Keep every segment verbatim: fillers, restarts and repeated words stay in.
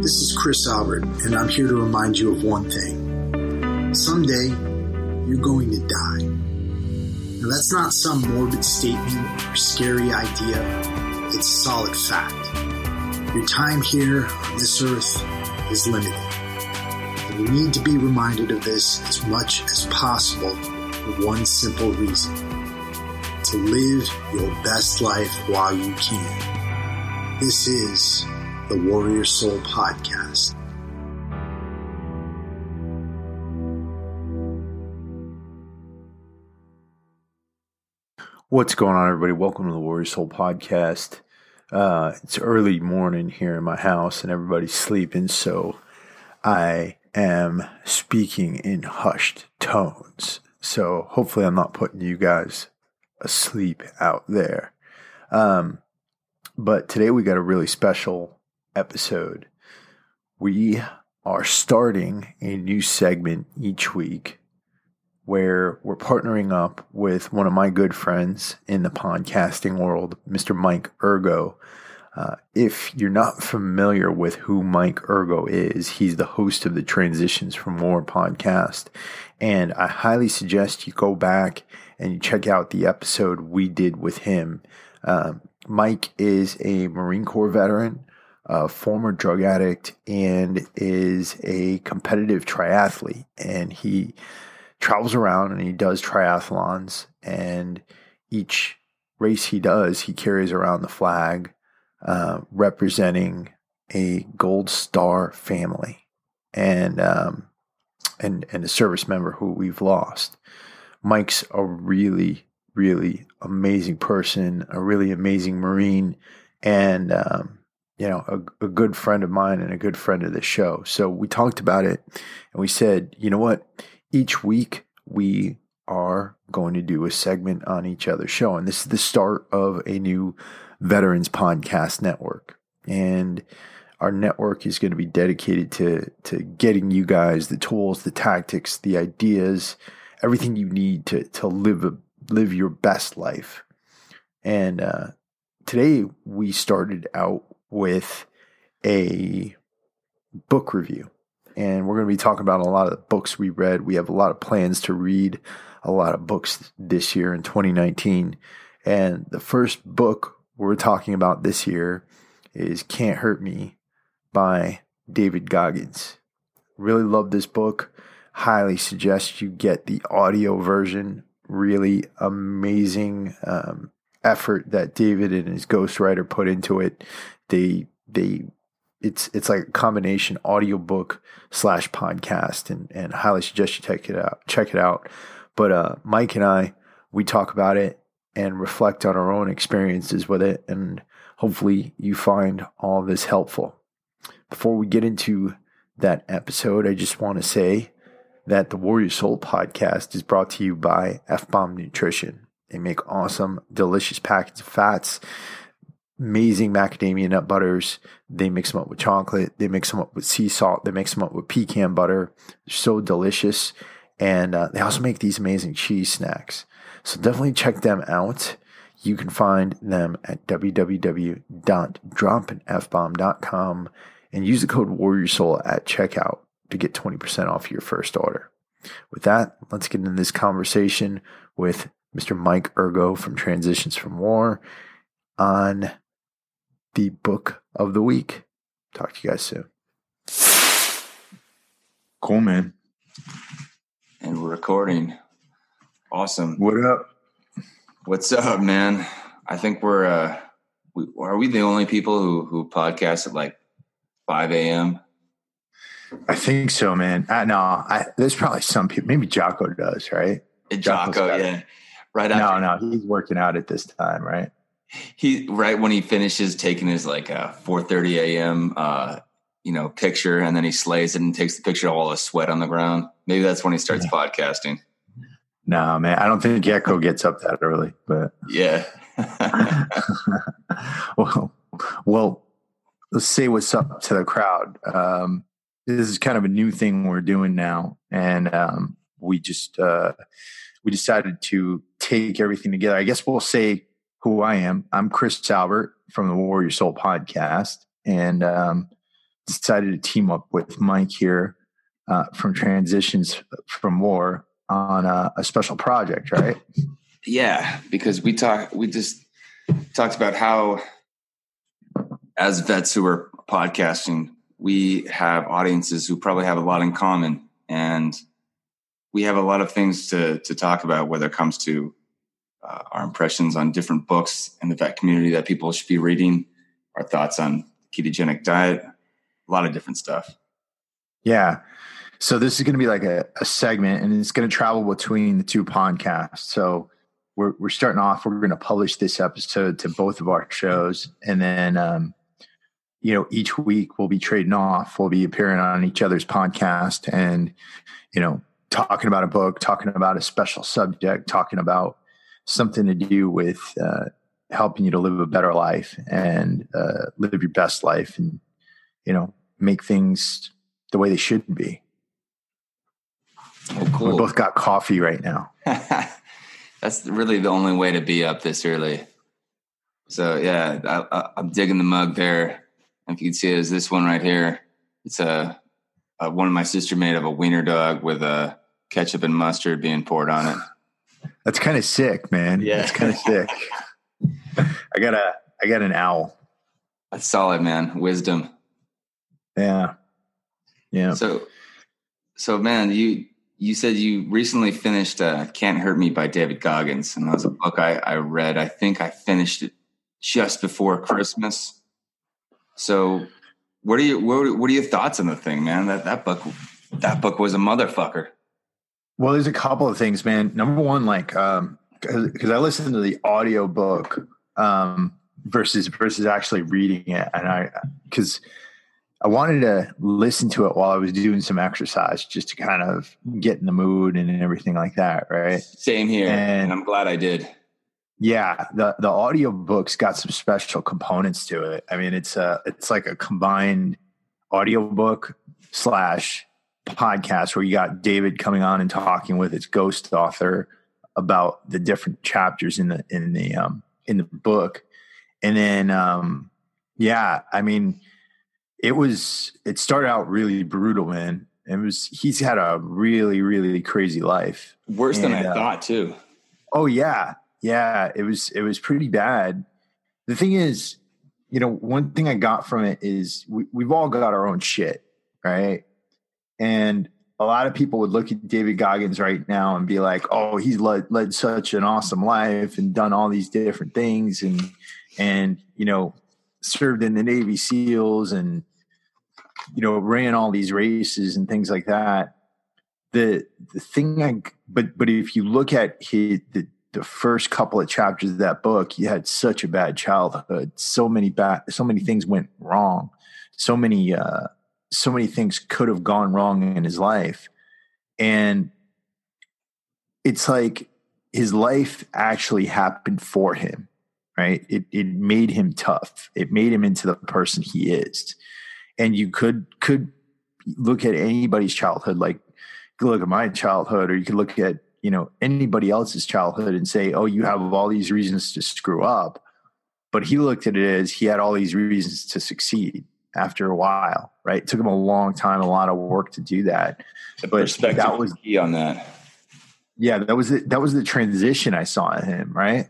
This is Chris Albert, and I'm here to remind you of one thing. Someday, you're going to die. Now, that's not some morbid statement or scary idea. It's solid fact. Your time here on this earth is limited. And you need to be reminded of this as much as possible for one simple reason. To live your best life while you can. This is the Warrior Soul Podcast. What's going on, everybody? Welcome to the Warrior Soul Podcast. Uh, it's early morning here in my house and everybody's sleeping, so I am speaking in hushed tones. So hopefully I'm not putting you guys asleep out there. Um, but today we got a really special episode. We are starting a new segment each week where we're partnering up with one of my good friends in the podcasting world, Mister Mike Ergo. Uh, if you're not familiar with who Mike Ergo is, he's the host of the Transitions from War podcast. And I highly suggest you go back and you check out the episode we did with him. Um, Mike is a Marine Corps veteran, a former drug addict, and is a competitive triathlete. And he travels around and he does triathlons. And each race he does, he carries around the flag uh, representing a Gold Star family and um, and and a service member who we've lost. Mike's a really, really amazing person, a really amazing Marine, and um, you know, a, a good friend of mine and a good friend of the show. So we talked about it and we said, you know what? Each week we are going to do a segment on each other's show. And this is the start of a new Veterans Podcast Network. And our network is going to be dedicated to, to getting you guys the tools, the tactics, the ideas, everything you need to, to live, a, live your best life. And uh, today we started out with a book review. And we're going to be talking about a lot of the books we read. We have a lot of plans to read a lot of books this year in twenty nineteen. And the first book we're talking about this year is Can't Hurt Me by David Goggins. Really love this book. Highly suggest you get the audio version. Really amazing um, effort that David and his ghostwriter put into it. They, they, it's, it's like a combination audiobook slash podcast, and, and highly suggest you check it out, check it out. But, uh, Mike and I, we talk about it and reflect on our own experiences with it. And hopefully you find all of this helpful. Before we get into that episode, I just want to say that the Warrior Soul Podcast is brought to you by F-Bomb Nutrition. They make awesome, delicious packets of fats, amazing macadamia nut butters. They mix them up with chocolate. They mix them up with sea salt. They mix them up with pecan butter. They're so delicious. And uh, they also make these amazing cheese snacks. So definitely check them out. You can find them at w w w dot droppin f bomb dot com and use the code Warrior Soul at checkout to get twenty percent off your first order. With that, let's get into this conversation with Mister Mike Ergo from Transitions from War on the book of the week. Talk to you guys soon. Cool, man. And we're recording. Awesome. What up? What's up, man? I think we're, uh, we, are we the only people who, who podcast at like five a.m.? I think so, man. I, no, I, there's probably some people. Maybe Jocko does, right? Jocko, yeah. Right after. No, no, he's working out at this time, right? He right when he finishes taking his like uh, four thirty a.m. Uh, you know picture, and then he slays it and takes the picture of all the sweat on the ground. Maybe that's when he starts yeah. podcasting. No, man, I don't think Gecko gets up that early, but yeah. well, well, let's say what's up to the crowd. Um, this is kind of a new thing we're doing now, and um, we just uh, we decided to take everything together. I guess we'll say who I am. I'm Chris Albert from the Warrior Soul Podcast, and um, decided to team up with Mike here uh, from Transitions from War on a, a special project, right? Yeah, because we talk, we just talked about how, as vets who are podcasting, we have audiences who probably have a lot in common, and we have a lot of things to to talk about, whether it comes to uh, our impressions on different books in the vet community that people should be reading, our thoughts on ketogenic diet, a lot of different stuff. Yeah. So this is going to be like a, a segment, and it's going to travel between the two podcasts. So we're we're starting off. We're going to publish this episode to both of our shows, and then um, you know, each week we'll be trading off. We'll be appearing on each other's podcast, and you know, talking about a book, talking about a special subject, talking about something to do with uh, helping you to live a better life and uh, live your best life, and you know, make things the way they should be. Oh, cool. We both got coffee right now. That's really the only way to be up this early. So yeah, I, I, I'm digging the mug there. If you can see it, is this one right here. It's a, a one my sister made of a wiener dog with a ketchup and mustard being poured on it. That's kind of sick, man. Yeah, that's kind of sick. I got a I got an owl. That's solid, man. Wisdom. Yeah, yeah. So, so man, you. You said you recently finished uh, Can't Hurt Me by David Goggins, and that was a book I, I read. I think I finished it just before Christmas. So what are you, what, what are your thoughts on the thing, man? That, that book, that book was a motherfucker. Well, there's a couple of things, man. Number one, like, um, cause, cause I listened to the audio book, um, versus, versus actually reading it. And I, cause I wanted to listen to it while I was doing some exercise just to kind of get in the mood and everything like that. Right. Same here. And, and and I'm glad I did. Yeah. The, the audio book's got some special components to it. I mean, it's a, it's like a combined audio book slash podcast where you got David coming on and talking with its ghost author about the different chapters in the, in the, um, in the book. And then, um, yeah, I mean, It was, it started out really brutal, man. It was, he's had a really, really crazy life. Worse and, than I uh, thought too. Oh yeah. Yeah. It was, it was pretty bad. The thing is, you know, one thing I got from it is we, we've all got our own shit. Right. And a lot of people would look at David Goggins right now and be like, oh, he's led, led such an awesome life and done all these different things. And, and, you know, served in the Navy SEALs and, you know, ran all these races and things like that. The the thing I, but, but if you look at his, the, the first couple of chapters of that book, he had such a bad childhood. So many bad, so many things went wrong. So many, uh, so many things could have gone wrong in his life. And it's like his life actually happened for him. Right. It it made him tough. It made him into the person he is. And you could could look at anybody's childhood, like you could look at my childhood, or you could look at, you know, anybody else's childhood and say, oh, you have all these reasons to screw up. But he looked at it as he had all these reasons to succeed after a while. Right. It took him a long time, a lot of work to do that. The but perspective that was key on that. Yeah, that was the, that was the transition I saw in him. Right.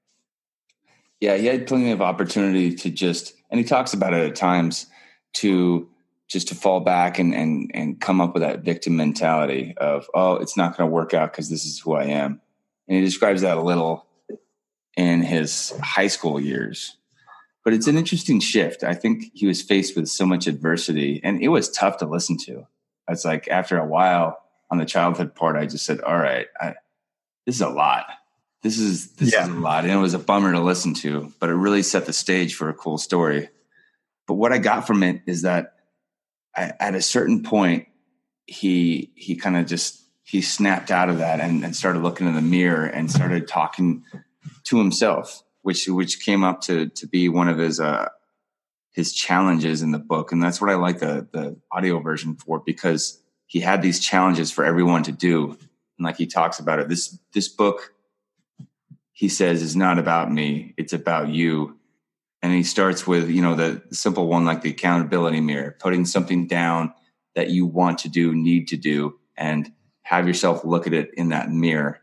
Yeah, he had plenty of opportunity to just, and he talks about it at times, to just to fall back and and and come up with that victim mentality of, oh, it's not going to work out because this is who I am. And he describes that a little in his high school years. But it's an interesting shift. I think he was faced with so much adversity, and it was tough to listen to. It's like after a while on the childhood part, I just said, all right, I, this is a lot. This is this yeah. is a lot, and it was a bummer to listen to, but it really set the stage for a cool story. But what I got from it is that I, at a certain point, he he kind of just he snapped out of that and, and started looking in the mirror and started talking to himself, which which came up to to be one of his uh, his challenges in the book, and that's what I like the the audio version for, because he had these challenges for everyone to do, and like he talks about it, this this book, he says, is not about me. It's about you. And he starts with, you know, the simple one, like the accountability mirror, putting something down that you want to do, need to do, and have yourself look at it in that mirror,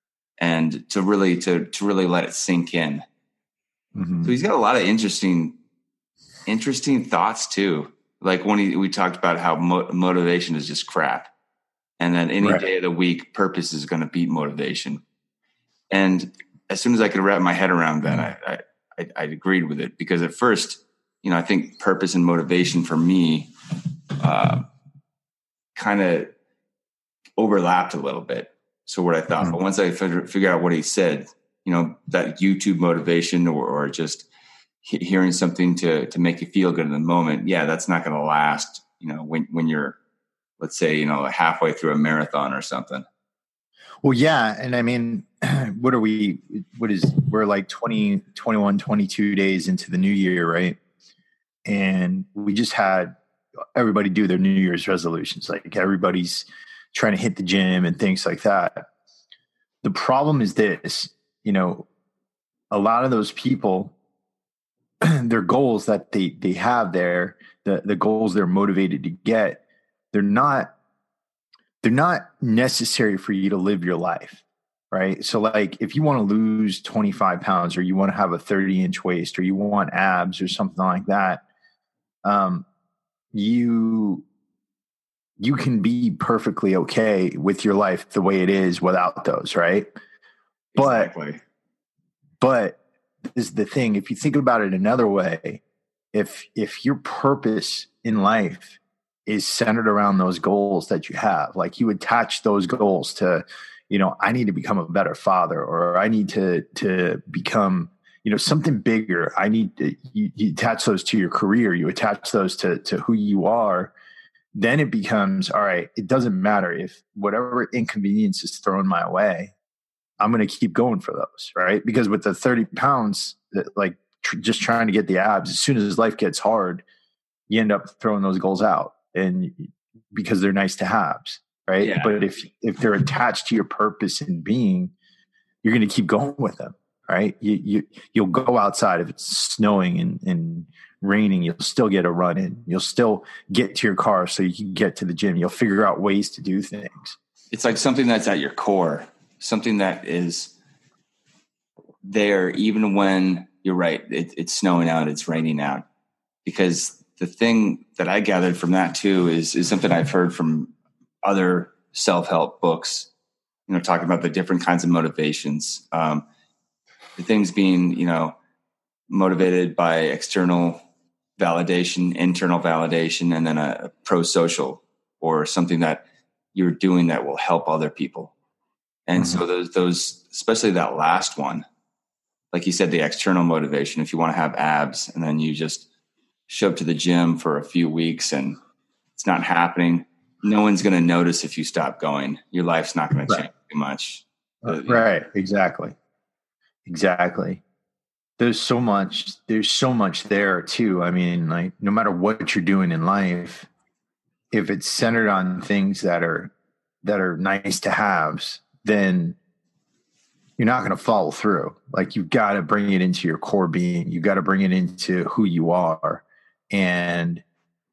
and to really, to, to really let it sink in. Mm-hmm. So he's got a lot of interesting, interesting thoughts too. Like when he, we talked about how mo- motivation is just crap, and that any right. day of the week, purpose is going to beat motivation. And as soon as I could wrap my head around that, mm-hmm. I, I I, I agreed with it, because at first, you know, I think purpose and motivation for me uh, kind of overlapped a little bit. So what I thought, mm-hmm. but once I figured, figured out what he said, you know, that YouTube motivation or, or just he- hearing something to to make you feel good in the moment, yeah, that's not going to last. You know, when when you're, let's say, you know, halfway through a marathon or something. Well, yeah. And I mean, what are we, what is, we're like twenty, twenty-one, twenty-two days into the new year, right? And we just had everybody do their New Year's resolutions. Like everybody's trying to hit the gym and things like that. The problem is this, you know, a lot of those people, their goals that they, they have there, the, the goals they're motivated to get, they're not, they're not necessary for you to live your life, right? So like if you want to lose twenty-five pounds, or you want to have a thirty inch waist, or you want abs or something like that, um, you, you can be perfectly okay with your life the way it is without those, right? Exactly. But, but is the thing, if you think about it another way, if, if your purpose in life is centered around those goals that you have, like you attach those goals to, you know, I need to become a better father, or I need to, to become, you know, something bigger. I need to, you, you attach those to your career, you attach those to, to who you are. Then it becomes, all right, it doesn't matter if whatever inconvenience is thrown my way, I'm going to keep going for those. Right. Because with the thirty pounds, like tr- just trying to get the abs, as soon as life gets hard, you end up throwing those goals out. And because they're nice to haves, right? Yeah. But if if they're attached to your purpose in being, you're going to keep going with them, right? You you you'll go outside if it's snowing and, and raining, you'll still get a run in. You'll still get to your car so you can get to the gym. You'll figure out ways to do things. It's like something that's at your core, something that is there even when you're right. It, it's snowing out, it's raining out, because the thing that I gathered from that too is, is something I've heard from other self-help books, you know, talking about the different kinds of motivations. Um, the things being, you know, motivated by external validation, internal validation, and then a, a pro-social, or something that you're doing that will help other people. And mm-hmm. so those, those, especially that last one, like you said, the external motivation, if you want to have abs and then you just show up to the gym for a few weeks and it's not happening, no one's going to notice if you stop going. Your life's not going right. to change too much. Uh, right. Exactly. Exactly. There's so much, there's so much there too. I mean, like no matter what you're doing in life, if it's centered on things that are, that are nice to haves, then you're not going to follow through. Like you've got to bring it into your core being. You've got to bring it into who you are. And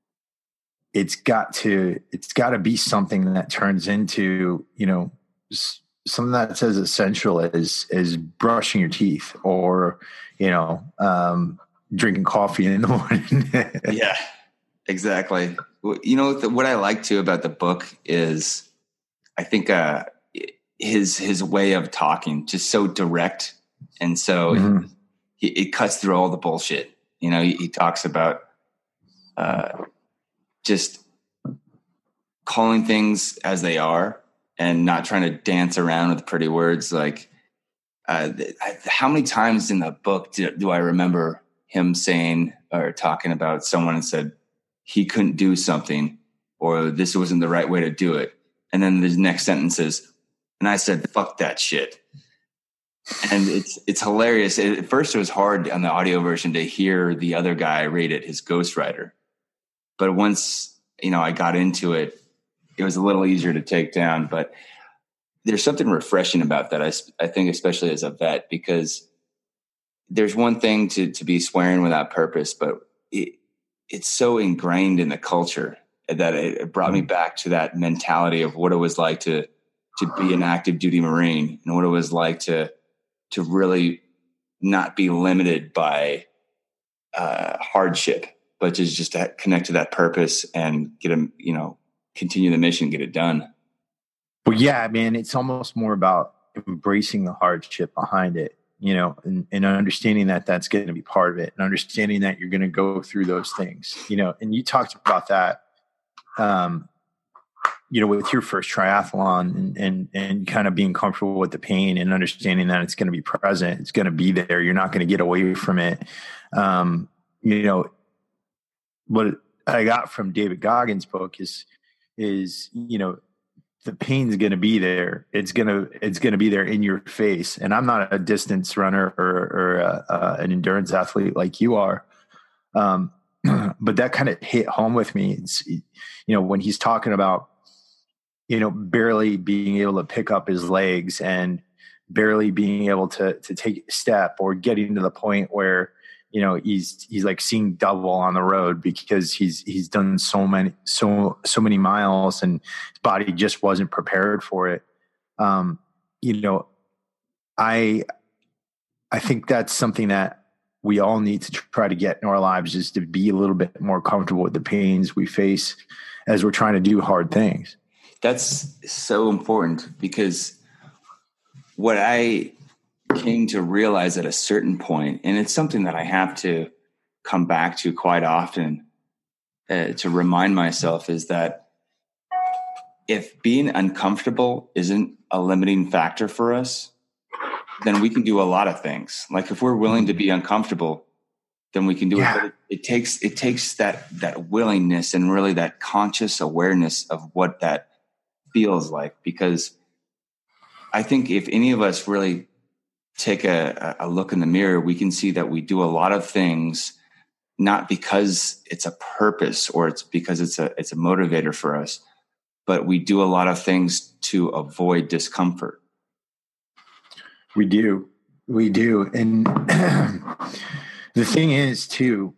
it's got to, it's got to be something that turns into, you know, something that's as essential as, as brushing your teeth, or, you know, um, drinking coffee in the morning. Yeah, exactly. You know, what I like too about the book is I think, uh, his, his way of talking, just so direct. And so mm-hmm. he, it cuts through all the bullshit. You know, he, he talks about, Uh, just calling things as they are and not trying to dance around with pretty words. Like, uh, I, how many times in the book do, do I remember him saying or talking about someone and said he couldn't do something, or this wasn't the right way to do it. And then the next sentence is, and I said, fuck that shit. And it's, it's hilarious. At first it was hard on the audio version to hear the other guy rate it, his ghostwriter. But once, you know, I got into it, it was a little easier to take down. But there's something refreshing about that, I, I think, especially as a vet, because there's one thing to, to be swearing without purpose, but it, it's so ingrained in the culture that it, it brought me back to that mentality of what it was like to, to be an active duty Marine, and what it was like to, to really not be limited by uh, hardship, but just, just to connect to that purpose and get them, you know, continue the mission, get it done. Well, yeah, man, it's almost more about embracing the hardship behind it, you know, and, and understanding that that's going to be part of it, and understanding that you're going to go through those things, you know. And you talked about that, um, you know, with your first triathlon, and, and, and kind of being comfortable with the pain and understanding that it's going to be present. It's going to be there. You're not going to get away from it. Um, you know, what I got from David Goggins' book is, is, you know, the pain's going to be there. It's going to, it's going to be there in your face. And I'm not a distance runner or, or uh, uh, an endurance athlete like you are. Um, but that kind of hit home with me. It's, you know, when he's talking about, you know, barely being able to pick up his legs and barely being able to, to take a step, or getting to the point where, you know, he's, he's like seeing double on the road because he's, he's done so many, so, so many miles, and his body just wasn't prepared for it. Um, you know, I, I think that's something that we all need to try to get in our lives, is to be a little bit more comfortable with the pains we face as we're trying to do hard things. That's so important, because what I came to realize at a certain point, and it's something that I have to come back to quite often uh, to remind myself, is that if being uncomfortable isn't a limiting factor for us, then we can do a lot of things. Like if we're willing to be uncomfortable, then we can do yeah. it. But it, it takes, it takes that, that willingness and really that conscious awareness of what that feels like. Because I think if any of us really take a, a look in the mirror, we can see that we do a lot of things, not because it's a purpose or it's because it's a, it's a motivator for us, but we do a lot of things to avoid discomfort. We do. We do. And the thing is too,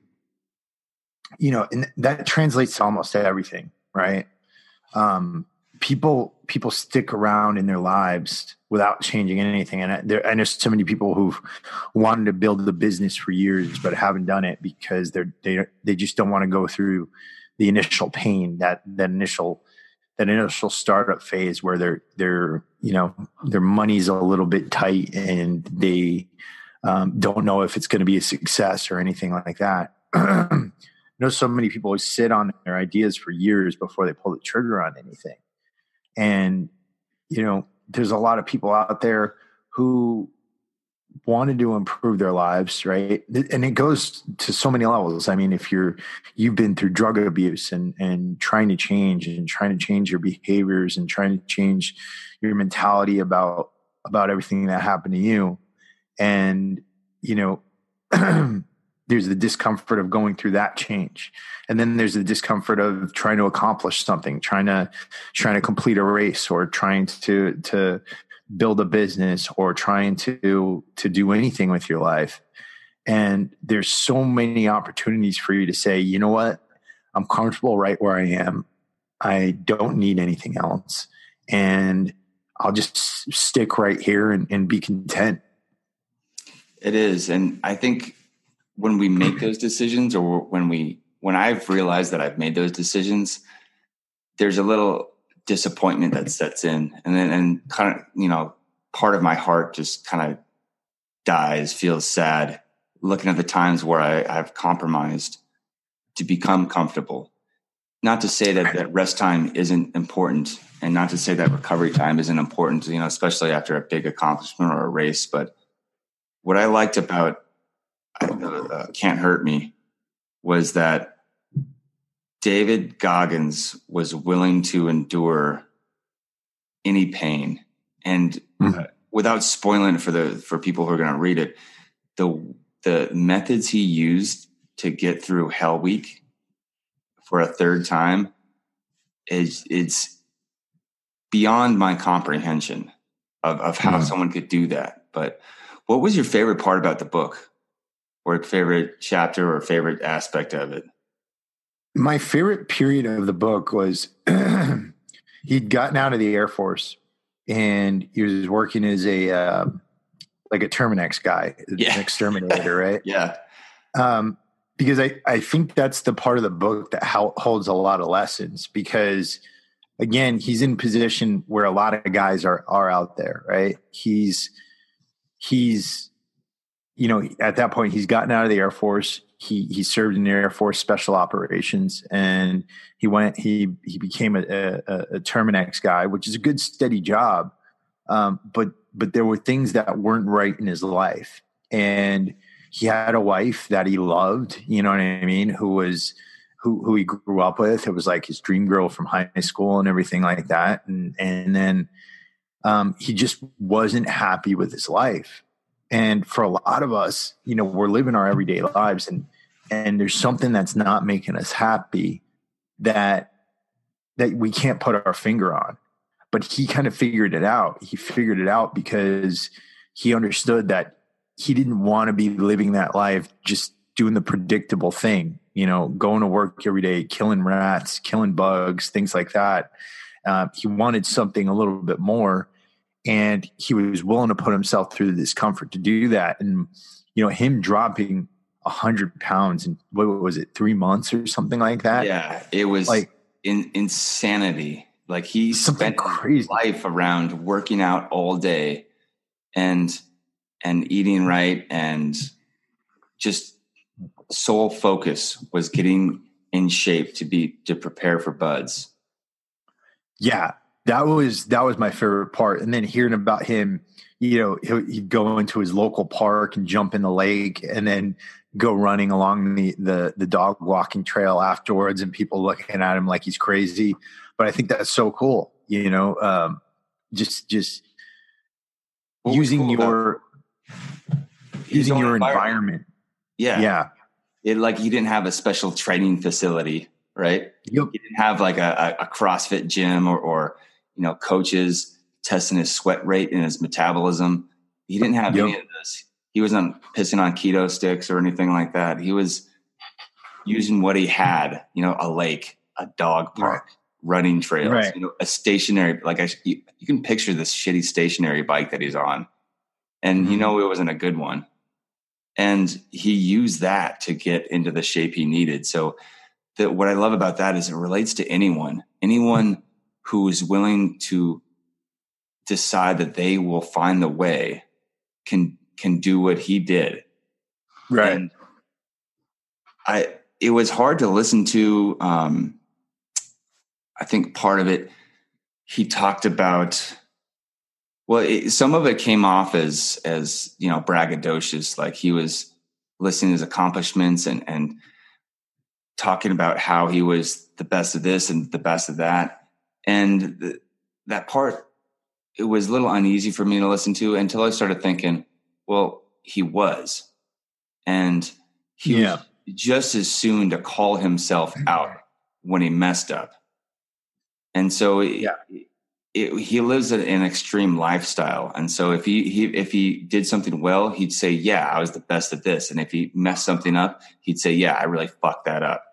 you know, and that translates to almost everything, right? Um, people, people stick around in their lives without changing anything. And I, there, I know so many people who've wanted to build the business for years, but haven't done it because they're, they, they just don't want to go through the initial pain, that, that initial, that initial startup phase where they're, they're, you know, their money's a little bit tight and they um, don't know if it's going to be a success or anything like that. I know so many people who sit on their ideas for years before they pull the trigger on anything. And, you know, there's a lot of people out there who wanted to improve their lives, right? And it goes to so many levels. I mean, if you're, you've been through drug abuse and, and trying to change and trying to change your behaviors and trying to change your mentality about, about everything that happened to you. And, you know, there's the discomfort of going through that change. And then there's the discomfort of trying to accomplish something, trying to, trying to complete a race, or trying to, to build a business, or trying to, to do anything with your life. And there's so many opportunities for you to say, you know what, I'm comfortable right where I am. I don't need anything else. And I'll just stick right here and, and be content. It is. And I think when we make those decisions, or when we, when I've realized that I've made those decisions, there's a little disappointment that sets in, and then, and kind of, you know, part of my heart just kind of dies, feels sad, looking at the times where I, I've compromised to become comfortable. Not to say that, that rest time isn't important, and not to say that recovery time isn't important, you know, especially after a big accomplishment or a race. But what I liked about uh, Can't Hurt Me was that David Goggins was willing to endure any pain. And mm-hmm. uh, without spoiling it for the, for people who are going to read it, the, the methods he used to get through Hell Week for a third time is, it's beyond my comprehension of, of how mm-hmm. someone could do that. But what was your favorite part about the book? or favorite chapter or favorite aspect of it? My favorite period of the book was he'd gotten out of the Air Force and he was working as a uh, like a Terminex guy, yeah. an exterminator, right? yeah. Um, because I, I think that's the part of the book that ho- holds a lot of lessons, because again, he's in position where a lot of guys are, are out there, right? He's, he's, you know, at that point he's gotten out of the Air Force. He, he served in the Air Force Special Operations, and he went, he, he became a, a, a Terminex guy, which is a good, steady job. Um, but, but there were things that weren't right in his life, and he had a wife that he loved, you know what I mean? Who was, who, who he grew up with. It was like his dream girl from high school and everything like that. And, and then, um, he just wasn't happy with his life. And for a lot of us, you know, we're living our everyday lives, and, and there's something that's not making us happy that, that we can't put our finger on. But he kind of figured it out. He figured it out because he understood that he didn't want to be living that life, just doing the predictable thing, you know, going to work every day, killing rats, killing bugs, things like that. Uh, he wanted something a little bit more. And he was willing to put himself through the discomfort to do that. And, you know, him dropping a hundred pounds in, what was it, three months or something like that? Yeah, it was like in, insanity. Like he something spent crazy. his life around working out all day and, and eating right. And just sole focus was getting in shape to be, to prepare for buds. Yeah. That was that was my favorite part. And then hearing about him, you know, he'd go into his local park and jump in the lake, and then go running along the the, the dog walking trail afterwards, and people looking at him like he's crazy. But I think that's so cool, you know, um, just just what using cool your using your environment. environment. Yeah, yeah. It like he didn't have a special training facility, right? Yep. He didn't have like a, a CrossFit gym or, or you know, coaches testing his sweat rate and his metabolism. He didn't have yep. any of this. He wasn't pissing on keto sticks or anything like that. He was using what he had, you know, a lake, a dog park, right. running trails, right. you know, a stationary, like I, you, you can picture this shitty stationary bike that he's on, and mm-hmm. you know, it wasn't a good one. And he used that to get into the shape he needed. So that what I love about that is it relates to anyone, anyone who is willing to decide that they will find the way can, can do what he did. Right. And I, it was hard to listen to. Um, I think part of it, he talked about, well, it, some of it came off as, as, you know, braggadocious. Like he was listing his accomplishments and, and talking about how he was the best of this and the best of that. And the, that part, it was a little uneasy for me to listen to until I started thinking, well, he was. And he yeah. was just as soon to call himself out when he messed up. And so yeah. it, it, he lives an extreme lifestyle. And so if he, he, if he did something well, he'd say, yeah, I was the best at this. And if he messed something up, he'd say, yeah, I really fucked that up.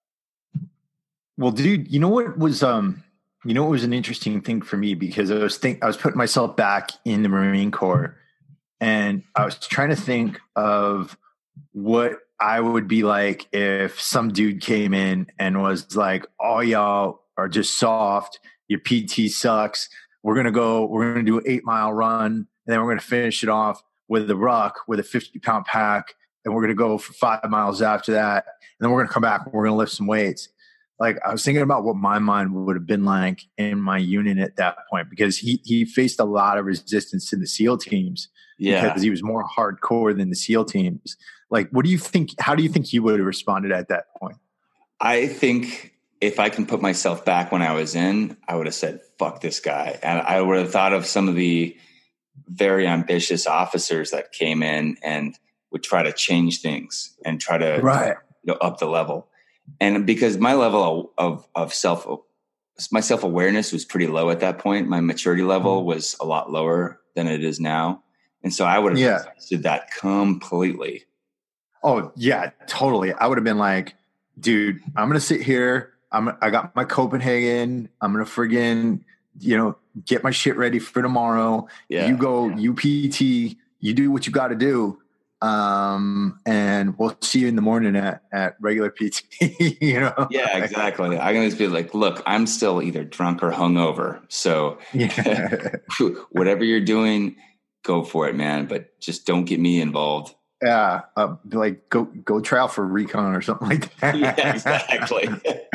Well, dude, you know what was, um, you know, it was an interesting thing for me, because I was think I was putting myself back in the Marine Corps, and I was trying to think of what I would be like if some dude came in and was like, "Oh, y'all are just soft. Your P T sucks. We're gonna go. We're gonna do an eight mile run, and then we're gonna finish it off with a ruck with a fifty pound pack, and we're gonna go for five miles after that, and then we're gonna come back and we're gonna lift some weights." Like, I was thinking about what my mind would have been like in my unit at that point, because he, he faced a lot of resistance to the SEAL teams yeah. because he was more hardcore than the SEAL teams. Like, what do you think, how do you think he would have responded at that point? I think if I can put myself back when I was in, I would have said, fuck this guy. And I would have thought of some of the very ambitious officers that came in and would try to change things and try to right. you know, up the level. And because my level of, of self, my self-awareness was pretty low at that point. My maturity level was a lot lower than it is now. And so I would have yeah. did that completely. Oh yeah, totally. I would have been like, dude, I'm going to sit here. I'm, I got my Copenhagen. I'm going to friggin', you know, get my shit ready for tomorrow. Yeah. You go U P T, you do what you got to do. Um, and we'll see you in the morning at, at regular P T, you know? Yeah, exactly. I can just be like, look, I'm still either drunk or hungover. So Yeah. whatever you're doing, go for it, man. But just don't get me involved. Yeah. Uh, like go, go try out for recon or something like that. Yeah, exactly.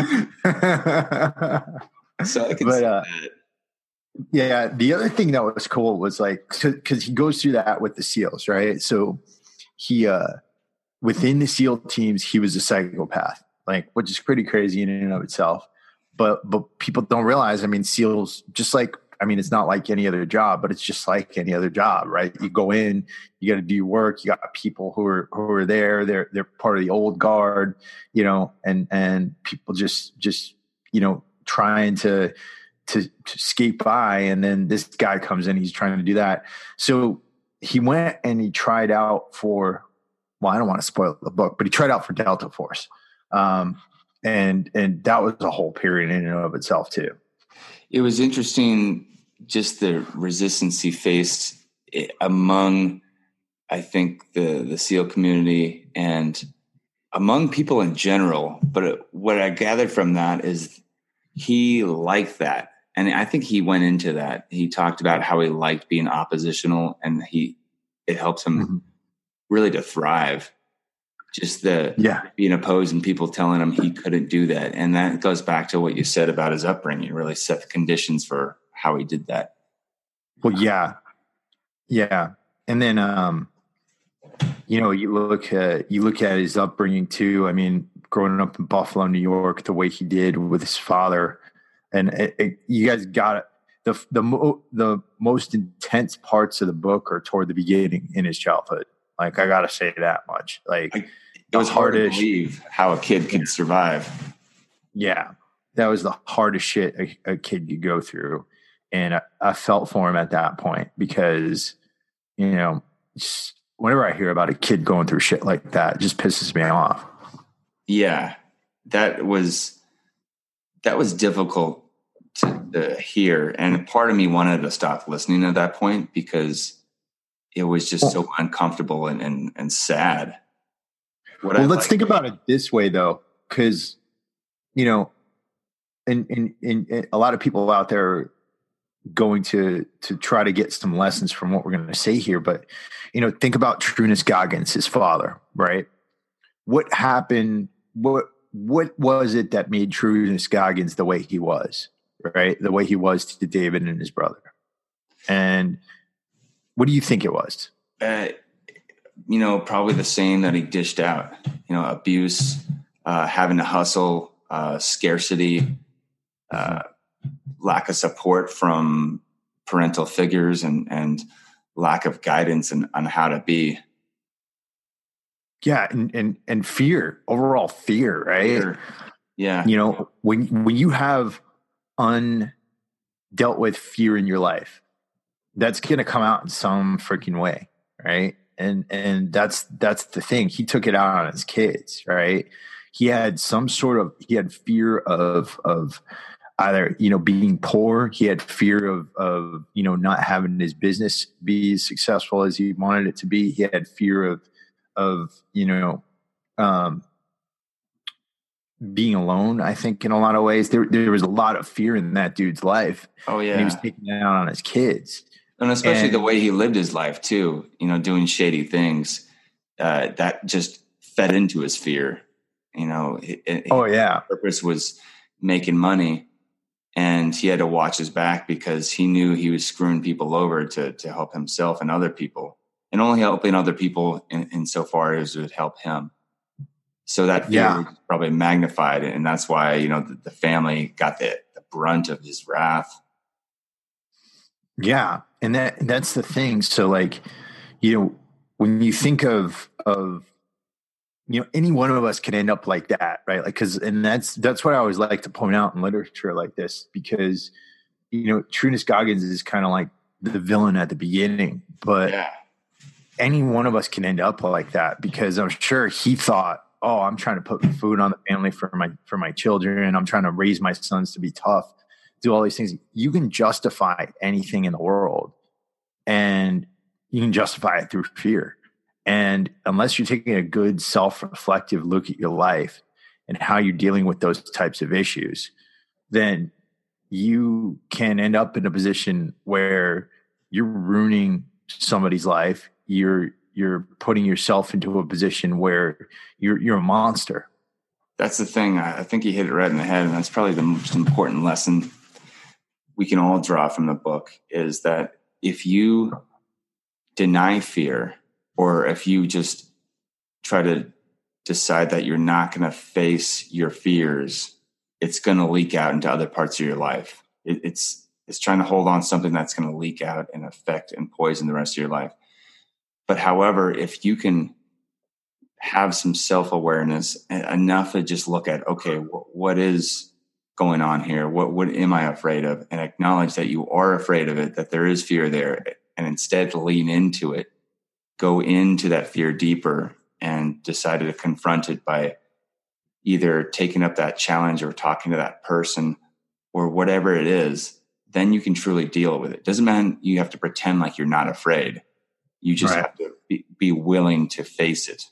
So I can But, see uh, that. Yeah. The other thing that was cool was like, cause he goes through that with the SEALs, right? So he, uh, within the SEAL teams, he was a psychopath, like, which is pretty crazy in and of itself. But, but people don't realize, I mean, SEALs, just like, I mean, it's not like any other job, but it's just like any other job, right? You go in, you got to do your work. You got people who are, who are there. They're, they're part of the old guard, you know, and, and people just, just, you know, trying to, to, to skate by. And then this guy comes in, he's trying to do that. So he went and he tried out for, well, I don't want to spoil the book, but he tried out for Delta Force. Um, and, and that was a whole period in and of itself too. It was interesting, just the resistance he faced among, I think, the, the SEAL community and among people in general. But what I gathered from that is he liked that. And I think he went into that. He talked about how he liked being oppositional, and he it helps him mm-hmm. really to thrive. Just the yeah. being opposed and people telling him he couldn't do that. And that goes back to what you said about his upbringing, really set the conditions for how he did that. Well, yeah. Yeah. And then, um, you know, you look at, you look at his upbringing too. I mean, growing up in Buffalo, New York, the way he did with his father, and it, it, you guys got it. The, the, mo- the most intense parts of the book are toward the beginning in his childhood. Like, I gotta say that much. Like, I, it was hard to believe how a kid could survive. Yeah, that was the hardest shit a, a kid could go through, and I, I felt for him at that point because, you know, just, whenever I hear about a kid going through shit like that, it just pisses me off. Yeah, that was that was difficult to, to hear, and part of me wanted to stop listening at that point because it was just so uncomfortable and, and, and sad. What well, I let's like. think about it this way, though, because, you know, and, and, and a lot of people out there are going to to try to get some lessons from what we're going to say here. But, you know, think about Trunis Goggins, his father, right? What happened? What what was it that made Trunis Goggins the way he was, right? The way he was to David and his brother. And what do you think it was? Uh, you know, probably the same that he dished out, you know, abuse, uh, having to hustle, uh, scarcity, uh, lack of support from parental figures, and, and lack of guidance in, on how to be. Yeah. And, and, and fear, overall fear, right? Fear. Yeah. You know, when, when you have undealt with fear in your life, that's going to come out in some freaking way. Right. And, and that's, that's the thing. He took it out on his kids, right? He had some sort of, he had fear of, of either, you know, being poor. He had fear of, of, you know, not having his business be as successful as he wanted it to be. He had fear of, of, you know, um, being alone. I think in a lot of ways there, there was a lot of fear in that dude's life. Oh yeah. And he was taking it out on his kids. And especially and, the way he lived his life too, you know, doing shady things, uh, that just fed into his fear, you know. It, oh yeah. His purpose was making money, and he had to watch his back because he knew he was screwing people over to, to help himself and other people, and only helping other people in, in so far as it would help him. So that fear yeah. was probably magnified. And that's why, you know, the, the family got the, the brunt of his wrath. Yeah. And that, that's the thing. So like, you know, when you think of, of, you know, any one of us could end up like that, right? Like, cause, and that's, that's what I always like to point out in literature like this, because, you know, Trunis Goggins is kind of like the villain at the beginning, but yeah. any one of us can end up like that, because I'm sure he thought, oh, I'm trying to put food on the family for my for my children. I'm trying to raise my sons to be tough, do all these things. You can justify anything in the world, and you can justify it through fear. And unless you're taking a good self-reflective look at your life and how you're dealing with those types of issues, then you can end up in a position where you're ruining somebody's life. You're you're putting yourself into a position where you're you're a monster. That's the thing. I think you hit it right in the head, and that's probably the most important lesson we can all draw from the book, is that if you deny fear, or if you just try to decide that you're not going to face your fears, it's going to leak out into other parts of your life. It, it's it's trying to hold on to something that's going to leak out and affect and poison the rest of your life. But however, if you can have some self-awareness enough to just look at, okay, wh- what is going on here? What what am I afraid of? And acknowledge that you are afraid of it, that there is fear there, and instead lean into it, go into that fear deeper, and decide to confront it by either taking up that challenge or talking to that person or whatever it is, then you can truly deal with it. Doesn't mean you have to pretend like you're not afraid. You just Right. have to be, be willing to face it.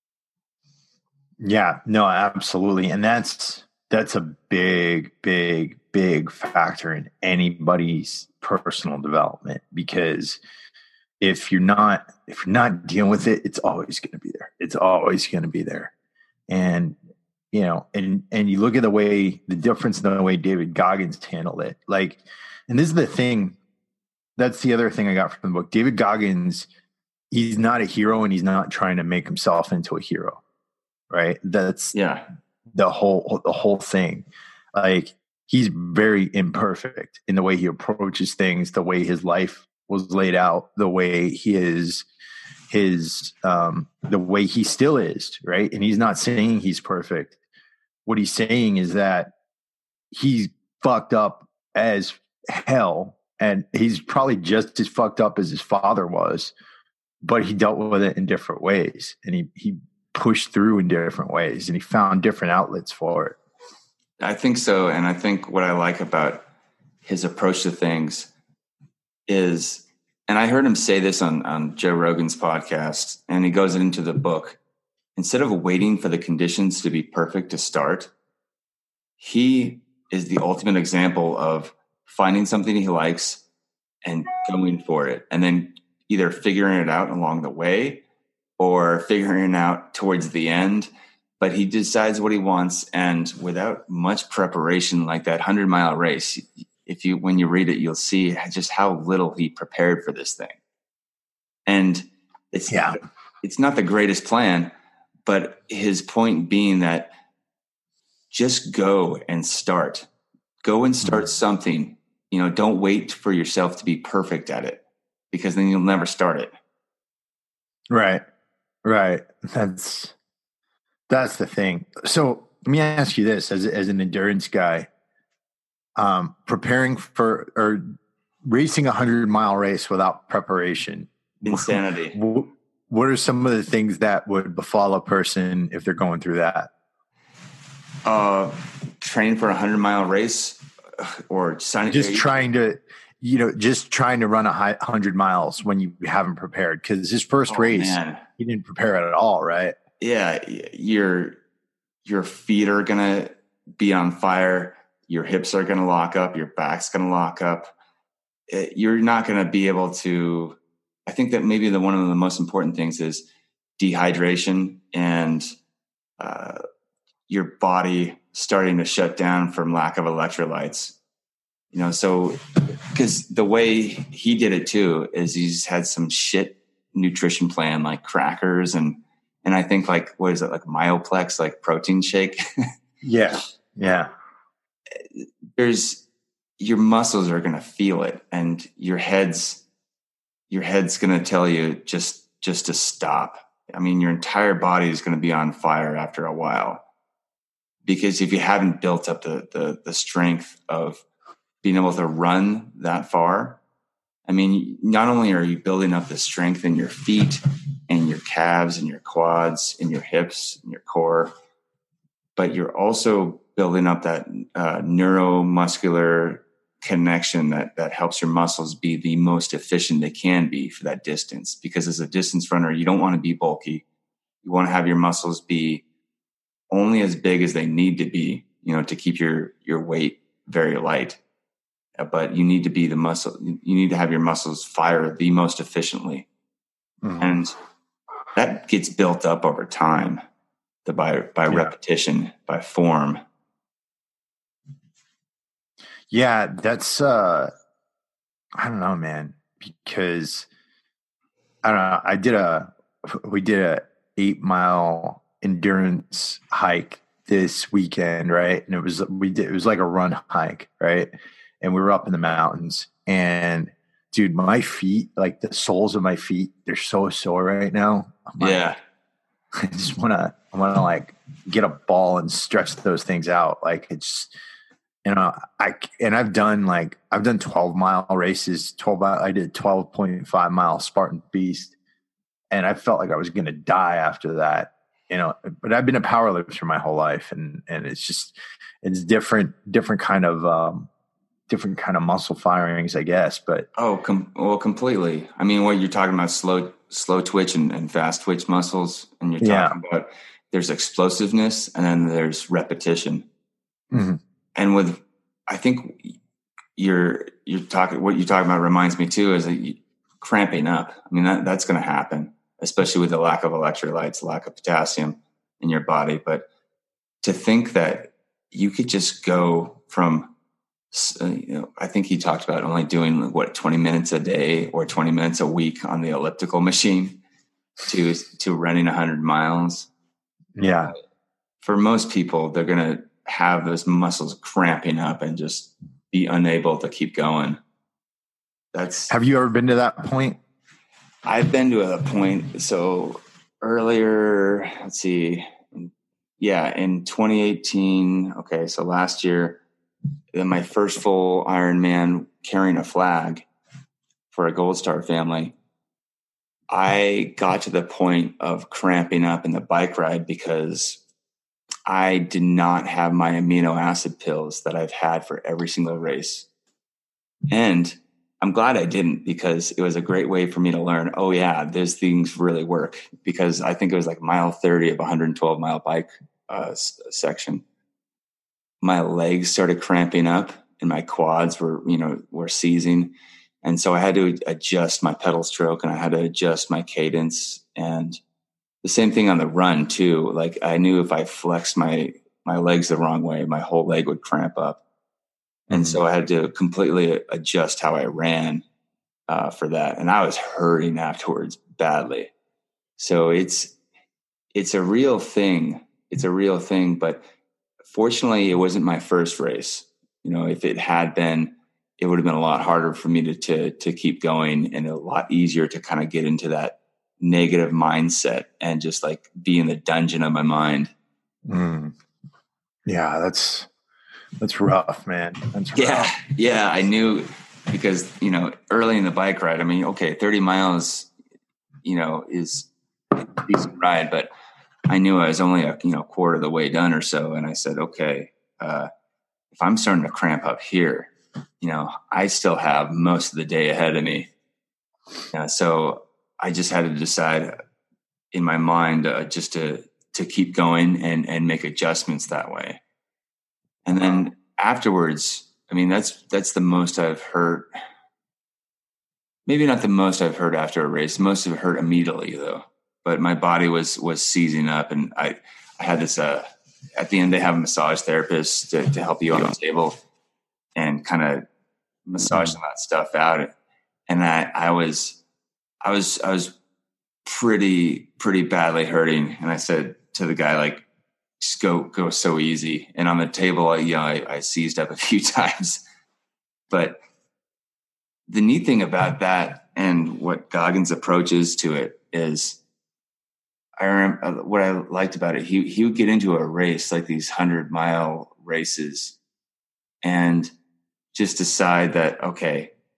Yeah, no, absolutely. And that's that's a big, big, big factor in anybody's personal development, because if you're not if you're not dealing with it, it's always going to be there. It's always going to be there. And you know, and and you look at the way the difference in the way David Goggins handled it. Like, and this is the thing. That's the other thing I got from the book. David Goggins, he's not a hero, and he's not trying to make himself into a hero. Right? That's Yeah. the whole the whole thing. Like, he's very imperfect in the way he approaches things, the way his life was laid out, the way he is, his um, the way he still is, right? And he's not saying he's perfect. What he's saying is that he's fucked up as hell, and he's probably just as fucked up as his father was, but he dealt with it in different ways, and he he pushed through in different ways, and he found different outlets for it. I think so. And I think what I like about his approach to things is, and I heard him say this on, on Joe Rogan's podcast, and he goes into the book, instead of waiting for the conditions to be perfect to start, he is the ultimate example of finding something he likes and going for it, and then either figuring it out along the way or figuring it out towards the end. But he decides what he wants, and without much preparation, like that hundred mile race, if you, when you read it, you'll see just how little he prepared for this thing. And it's, Yeah. it's not the greatest plan, but his point being that just go and start, go and start something, you know, don't wait for yourself to be perfect at it, because then you'll never start it. Right. Right. That's, that's the thing. So let me ask you this, as, as an endurance guy, um, preparing for, or racing a hundred mile race without preparation, Insanity. What are some of the things that would befall a person if they're going through that? Uh, train for a hundred mile race, or signing, Just trying to, you know, just trying to run a high, hundred miles when you haven't prepared. Because his first Oh, race, man. he didn't prepare it at all, right? Yeah, your your feet are gonna be on fire. Your hips are gonna lock up. Your back's gonna lock up. It, you're not gonna be able to. I think that maybe the one of the most important things is dehydration and uh, your body starting to shut down from lack of electrolytes. You know, so because the way he did it too is he's had some shit nutrition plan, like crackers and. And I think like, what is it? Like Myoplex, like protein shake. Yeah. Yeah. There's, your muscles are going to feel it, and your head's, your head's going to tell you just, just to stop. I mean, your entire body is going to be on fire after a while, because if you haven't built up the, the, the strength of being able to run that far, I mean, not only are you building up the strength in your feet and your calves and your quads and your hips and your core, but you're also building up that uh, neuromuscular connection that that helps your muscles be the most efficient they can be for that distance. Because as a distance runner, you don't want to be bulky. You want to have your muscles be only as big as they need to be, you know, to keep your your weight very light. But you need to be the muscle. You need to have your muscles fire the most efficiently, mm-hmm. and that gets built up over time, the by by yeah. repetition, by form. Yeah, that's uh, I don't know, man, because I don't know. I did a we did a eight mile endurance hike this weekend, right? And it was we did it was like a run hike, right? And we were up in the mountains, and dude, my feet, like the soles of my feet, they're so sore right now. I'm yeah. Like, I just want to, I want to like get a ball and stretch those things out. Like it's, you know, I, and I've done like, I've done twelve mile races, twelve, I did twelve point five mile Spartan Beast. And I felt like I was going to die after that, you know, but I've been a powerlifter my whole life. And, and it's just, it's different, different kind of, um, different kind of muscle firings, I guess, but oh, com- well, completely. I mean, what you're talking about, slow, slow twitch and, and fast twitch muscles, and you're talking yeah. about there's explosiveness and then there's repetition. Mm-hmm. And with, I think you're you're talking what you're talking about reminds me too is that you, cramping up. I mean, that that's going to happen, especially with the lack of electrolytes, lack of potassium in your body. But to think that you could just go from Uh, you know, I think he talked about only doing what twenty minutes a day or twenty minutes a week on the elliptical machine to to running one hundred miles. Yeah, uh, for most people, they're going to have those muscles cramping up and just be unable to keep going. That's. Have you ever been to that point? I've been to a point. So earlier, let's see, yeah, in twenty eighteen. Okay, so last year. Then my first full Ironman carrying a flag for a Gold Star family, I got to the point of cramping up in the bike ride because I did not have my amino acid pills that I've had for every single race. And I'm glad I didn't, because it was a great way for me to learn, oh yeah, those things really work, because I think it was like mile thirty of a one hundred twelve mile bike uh, s- section. My legs started cramping up and my quads were, you know, were seizing. And so I had to adjust my pedal stroke and I had to adjust my cadence, and the same thing on the run too. Like I knew if I flexed my, my legs the wrong way, my whole leg would cramp up. And mm-hmm. so I had to completely adjust how I ran uh, for that. And I was hurting afterwards badly. So it's, it's a real thing. It's a real thing, but fortunately, it wasn't my first race. You know, if it had been, it would have been a lot harder for me to to, to keep going, and a lot easier to kind of get into that negative mindset and just like be in the dungeon of my mind. Mm. Yeah, that's that's rough, man. That's rough. Yeah, yeah. I knew, because you know, early in the bike ride, I mean, okay, thirty miles, you know, is a decent ride, but I knew I was only a you know quarter of the way done or so, and I said, okay, uh, if I'm starting to cramp up here, you know, I still have most of the day ahead of me. Uh, so I just had to decide in my mind uh, just to to keep going and and make adjustments that way. And then afterwards, I mean, that's that's the most I've hurt. Maybe not the most I've hurt after a race. Most have hurt immediately though. But my body was was seizing up, and I, I had this. Uh, at the end, they have a massage therapist to, to help you on the table, and kind of massage some of that stuff out. And I, I was, I was, I was pretty, pretty badly hurting. And I said to the guy, like, just go, go so easy. And on the table, I, you know, I, I seized up a few times. But the neat thing about that, and what Goggins' approach is to it, is. I remember what I liked about it. He he would get into a race, like these hundred mile races, and just decide that, okay,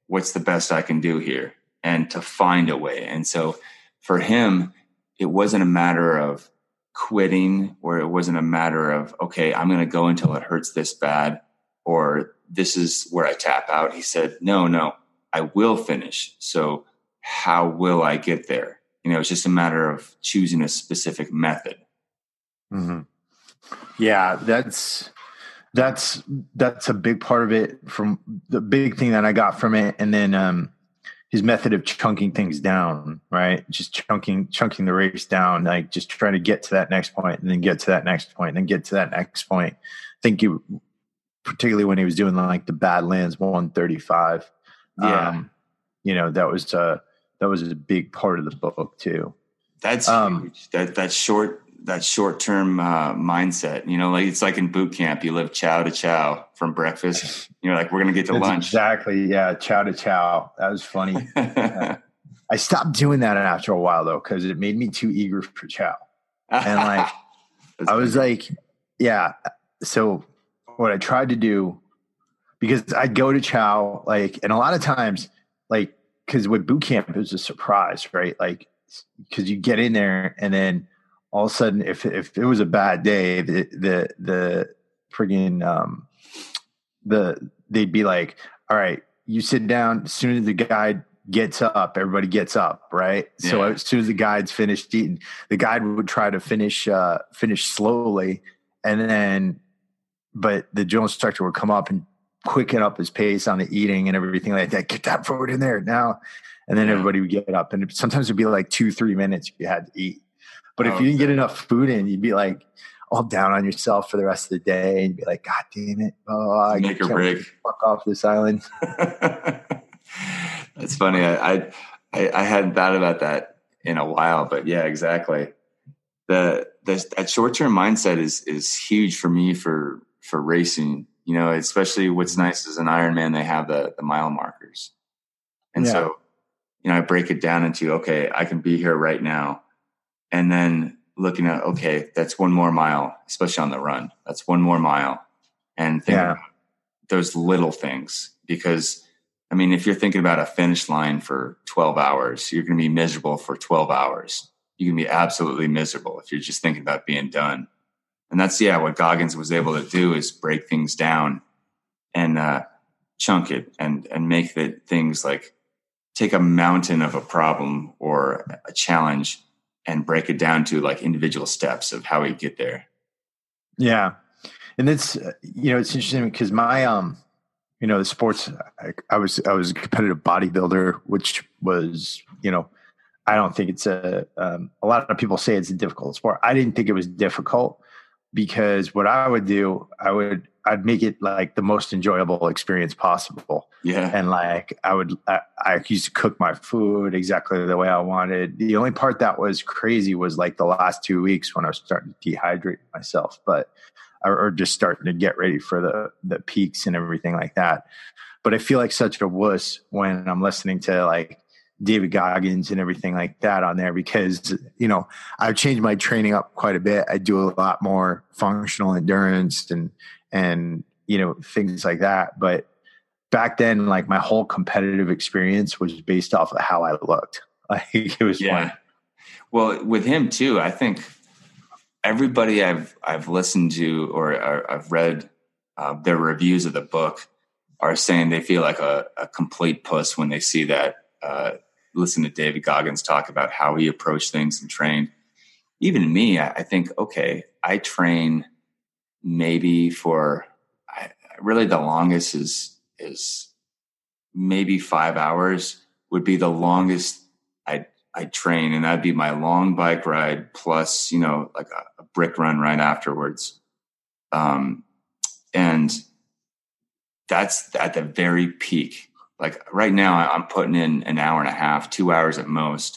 what's the best I can do here, and to find a way. And so for him, it wasn't a matter of quitting, or it wasn't a matter of, okay, I'm going to go until it hurts this bad, or this is where I tap out. He said, no, no, I will finish. So how will I get there? You know, it's just a matter of choosing a specific method. Mm-hmm. Yeah, that's, that's, that's a big part of it, from the big thing that I got from it. And then, um, his method of chunking things down, right? Just chunking, chunking the race down, like just trying to get to that next point and then get to that next point and then get to that next point. I think you, particularly when he was doing like the Badlands one thirty-five, yeah, um, you know, that was, uh, that was a big part of the book too. That's um, huge. That, that short, that short-term uh, mindset, you know, like it's like in boot camp, you live chow to chow from breakfast. You're like, we're going to get to lunch. Exactly. Yeah. Chow to chow. That was funny. uh, I stopped doing that after a while though, cause it made me too eager for chow. And like, I was like, yeah. So what I tried to do, because I'd go to chow, like, and a lot of times, like, cause with boot camp, it was a surprise, right? Like, cause you get in there and then all of a sudden, if if it was a bad day, the the the friggin' um the they'd be like, all right, you sit down. As soon as the guide gets up, everybody gets up, right? Yeah. So as soon as the guide's finished eating, the guide would try to finish uh, finish slowly, and then, but the drill instructor would come up and quicken up his pace on the eating and everything like that. Get that forward in there now, and then yeah. everybody would get up, and sometimes it'd be like two, three minutes you had to eat. But if oh, you didn't get enough food in, you'd be like all down on yourself for the rest of the day, and you'd be like, God damn it. Oh, I Make or break. Fuck off this island. That's funny. I, I I hadn't thought about that in a while, but yeah, exactly. The, the that short-term mindset is is huge for me for for racing. You know, especially what's nice is an Ironman, they have the the mile markers. And yeah. so, you know, I break it down into, okay, I can be here right now. And then looking at, okay, that's one more mile, especially on the run. That's one more mile. And think yeah. about those little things. Because, I mean, if you're thinking about a finish line for twelve hours, you're going to be miserable for twelve hours. You can be absolutely miserable if you're just thinking about being done. And that's, yeah, what Goggins was able to do is break things down and uh, chunk it and, and make the things like take a mountain of a problem or a challenge and break it down to like individual steps of how we get there. Yeah. And it's, you know, it's interesting because my, um, you know, the sports, I, I was, I was a competitive bodybuilder, which was, you know, I don't think it's a, um, a lot of people say it's a difficult sport. I didn't think it was difficult because what I would do, I would, I'd make it like the most enjoyable experience possible. Yeah. And like, I would, I, I used to cook my food exactly the way I wanted. The only part that was crazy was like the last two weeks when I was starting to dehydrate myself, but, or, or just starting to get ready for the, the peaks and everything like that. But I feel like such a wuss when I'm listening to like David Goggins and everything like that on there, because, you know, I've changed my training up quite a bit. I do a lot more functional endurance and, and, you know, things like that. But back then, like my whole competitive experience was based off of how I looked. Like it was yeah. fun. Well, with him too, I think everybody I've, I've listened to or, or I've read uh, their reviews of the book are saying they feel like a, a complete puss when they see that, uh, listen to David Goggins talk about how he approached things and trained. Even me, I, I think, okay, I train maybe for I, really the longest is is maybe five hours would be the longest I I train, and that'd be my long bike ride plus, you know, like a, a brick run right afterwards. Um, and that's at the very peak. Like right now, I'm putting in an hour and a half, two hours at most.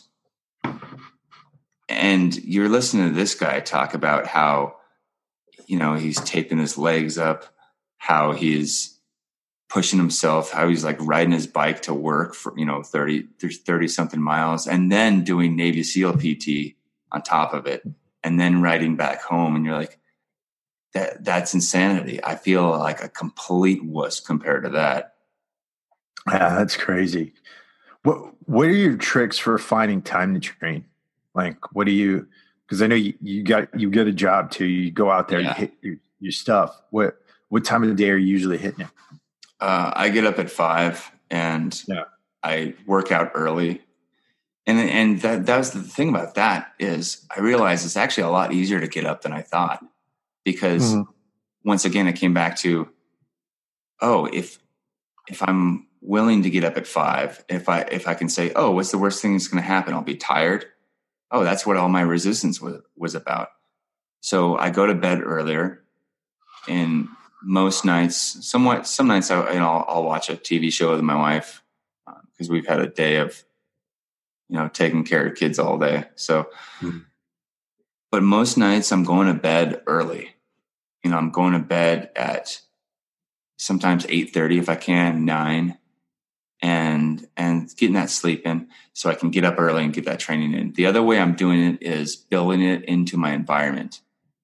And you're listening to this guy talk about how, you know, he's taping his legs up, how he's pushing himself, how he's like riding his bike to work for, you know, thirty, there's thirty something miles, and then doing Navy SEAL P T on top of it, and then riding back home. And you're like, that that's insanity. I feel like a complete wuss compared to that. Yeah, that's crazy. What What are your tricks for finding time to train? Like, what do you? Because I know you, you got you get a job too. You go out there, Yeah. you hit your, your stuff. What What time of the day are you usually hitting it? Uh, I get up at five and Yeah. I work out early. And and that that was the thing about that is I realized it's actually a lot easier to get up than I thought, because Mhm. once again it came back to, oh, if if I'm willing to get up at five, if I if I can say, oh, what's the worst thing that's going to happen? I'll be tired. Oh, that's what all my resistance was was about. So I go to bed earlier, and most nights, somewhat some nights I you know I'll, I'll watch a T V show with my wife because uh, we've had a day of you know, taking care of kids all day. So, mm-hmm. But most nights I'm going to bed early. You know, I'm going to bed at sometimes eight thirty if I can, nine, and, and getting that sleep in so I can get up early and get that training in. The other way I'm doing it is building it into my environment.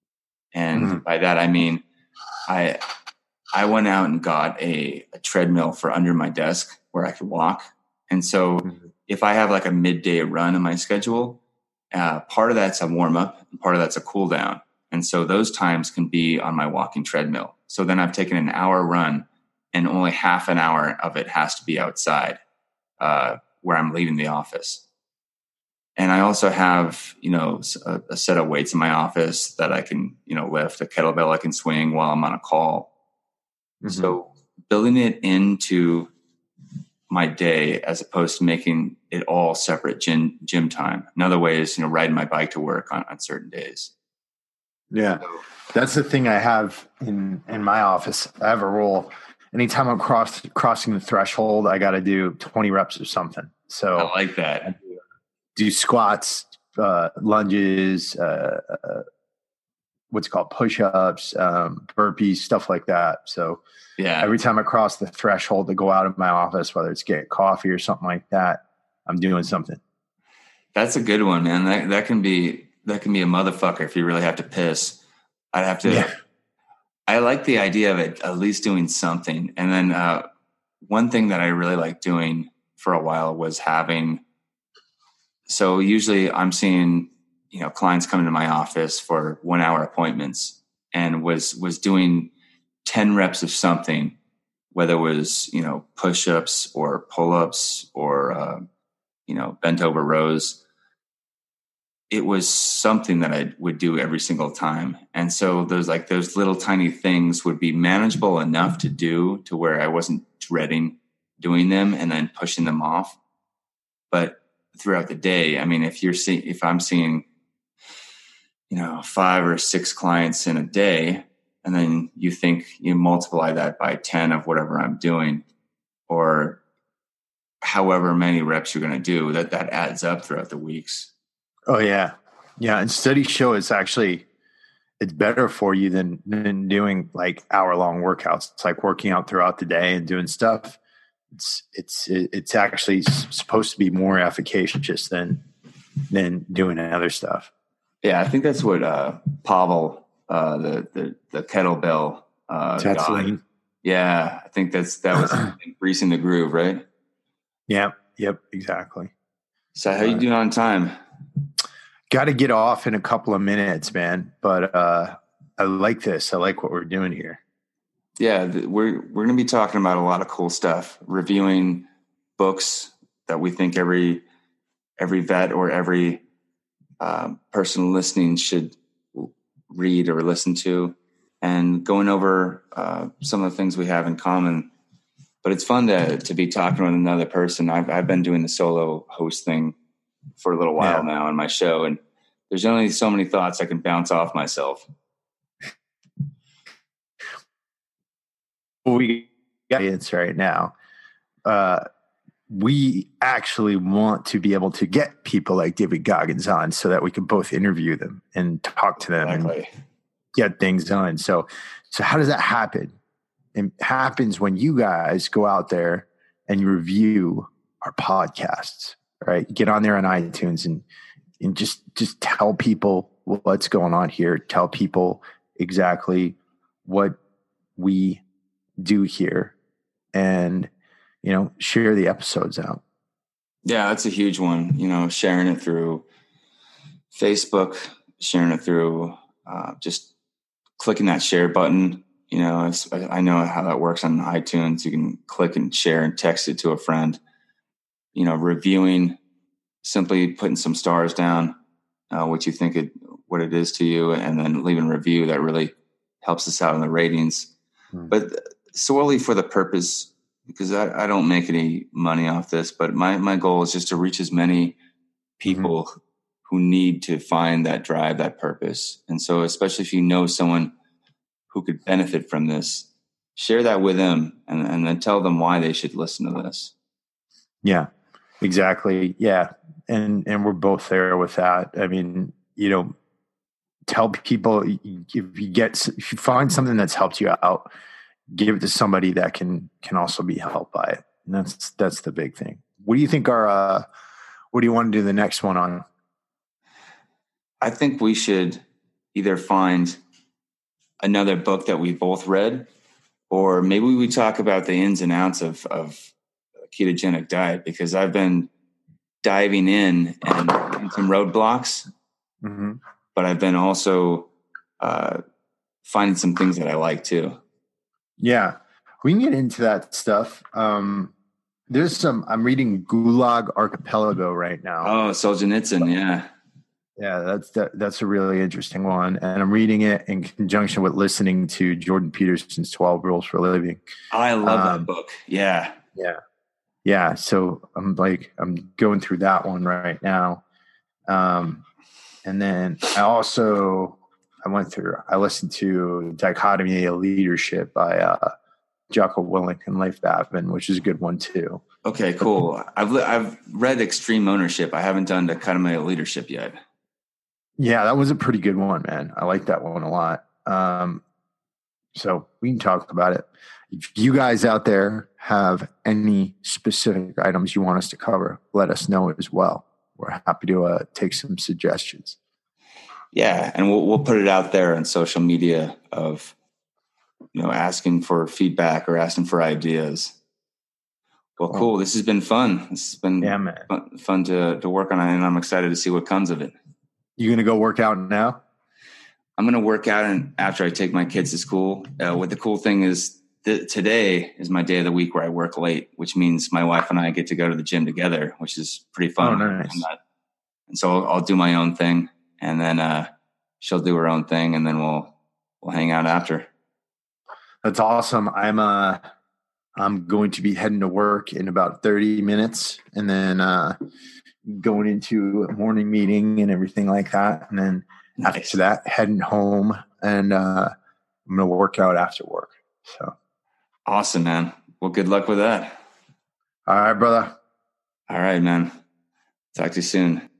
And mm-hmm. by that, I mean, I, I went out and got a, a treadmill for under my desk where I could walk. And so mm-hmm. if I have like a midday run in my schedule, uh, part of that's a warm up and part of that's a cool down. And so those times can be on my walking treadmill. So then I've taken an hour run and only half an hour of it has to be outside uh, where I'm leaving the office. And I also have, you know, a, a set of weights in my office that I can, you know, lift, a kettlebell I can swing while I'm on a call. Mm-hmm. So building it into my day as opposed to making it all separate gym, gym time. Another way is, you know, riding my bike to work on, on certain days. Yeah. So, that's the thing I have in, in my office. I have a rule. Anytime I'm cross, crossing the threshold, I got to do twenty reps or something. So I like that. I do, do squats, uh, lunges, uh, uh, what's called push-ups, um, burpees, stuff like that. So yeah, every time I cross the threshold to go out of my office, whether it's get coffee or something like that, I'm doing something. That's a good one, man. That that can be that can be a motherfucker if you really have to piss. I'd have to. Yeah. I like the idea of it at least doing something. And then uh, one thing that I really like doing for a while was having. So usually I'm seeing, you know, clients come into my office for one hour appointments, and was was doing ten reps of something, whether it was, you know, push-ups or pull-ups or, uh, you know, bent over rows. It was something that I would do every single time. And so those like those little tiny things would be manageable enough to do to where I wasn't dreading doing them and then pushing them off. But throughout the day, I mean, if you're seeing, if I'm seeing, you know, five or six clients in a day, and then you think you multiply that by ten of whatever I'm doing, or however many reps you're going to do, that that adds up throughout the weeks. Oh yeah. Yeah. And studies show it's actually, it's better for you than, than doing like hour long workouts. It's like working out throughout the day and doing stuff. It's, it's, it's actually supposed to be more efficacious than, than doing other stuff. Yeah. I think that's what, uh, Pavel, uh, the, the, the kettlebell, uh, guy. Yeah. I think that's, that was greasing the groove, right? Yeah. Yep. Exactly. So how you doing on time? Got to get off in a couple of minutes, man. But uh, I like this. I like what we're doing here. Yeah, we're we're going to be talking about a lot of cool stuff, reviewing books that we think every every vet or every um, person listening should read or listen to, and going over uh, some of the things we have in common. But it's fun to to be talking with another person. I've I've been doing the solo host thing for a little while yeah. now on my show, and there's only so many thoughts I can bounce off myself. We got it right now. Uh, we actually want to be able to get people like David Goggins on so that we can both interview them and talk to them exactly. and get things done. So, so how does that happen? It happens when you guys go out there and you review our podcasts. Right. Get on there on iTunes and, and just, just tell people what's going on here. Tell people exactly what we do here. And you know, share the episodes out. Yeah, that's a huge one. You know, sharing it through Facebook, sharing it through uh, just clicking that share button. You know, it's, I know how that works on iTunes. You can click and share and text it to a friend. You know, reviewing, simply putting some stars down, uh, what you think it, what it is to you, and then leaving a review. That really helps us out in the ratings. Hmm. But solely for the purpose, because I, I don't make any money off this, but my, my goal is just to reach as many people mm-hmm. who need to find that drive, that purpose. And so, especially if you know someone who could benefit from this, share that with them, and, and then tell them why they should listen to this. Yeah, exactly. Yeah. And, and we're both there with that. I mean, you know, tell people if you get, if you find something that's helped you out, give it to somebody that can, can also be helped by it. And that's, that's the big thing. What do you think are, uh, what do you want to do the next one on? I think we should either find another book that we both read, or maybe we talk about the ins and outs of, of ketogenic diet, because I've been diving in and in some roadblocks, mm-hmm. but I've been also uh, finding some things that I like too. Yeah, we can get into that stuff. Um, there's some, I'm reading Gulag Archipelago right now. Oh, Solzhenitsyn. Yeah. Yeah, that's that, that's a really interesting one, and I'm reading it in conjunction with listening to Jordan Peterson's twelve Rules for a Living. I love um, that book. Yeah, yeah, yeah. So I'm like, I'm going through that one right now, um, and then I also I went through. I listened to Dichotomy of Leadership by uh, Jocko Willink and Leif Babin, which is a good one too. Okay, cool. I've I've read Extreme Ownership. I haven't done Dichotomy of Leadership yet. Yeah, that was a pretty good one, man. I like that one a lot. Um, so we can talk about it. If you guys out there have any specific items you want us to cover, let us know as well. We're happy to uh, take some suggestions. Yeah, and we'll we'll put it out there on social media of, you know, asking for feedback or asking for ideas. Well, cool. This has been fun. This has been yeah, man. fun, fun to to work on, and I'm excited to see what comes of it. You going to go work out now? I'm going to work out and after I take my kids to school. Uh, what the cool thing is, th- today is my day of the week where I work late, which means my wife and I get to go to the gym together, which is pretty fun. Oh, nice. And, and so I'll, I'll do my own thing, and then uh, she'll do her own thing, and then we'll we'll hang out after. That's awesome. I'm uh I'm going to be heading to work in about thirty minutes, and then uh, going into a morning meeting and everything like that. And then nice. After that, heading home, and uh, I'm going to work out after work. So awesome, man. Well, good luck with that. All right, brother. All right, man. Talk to you soon.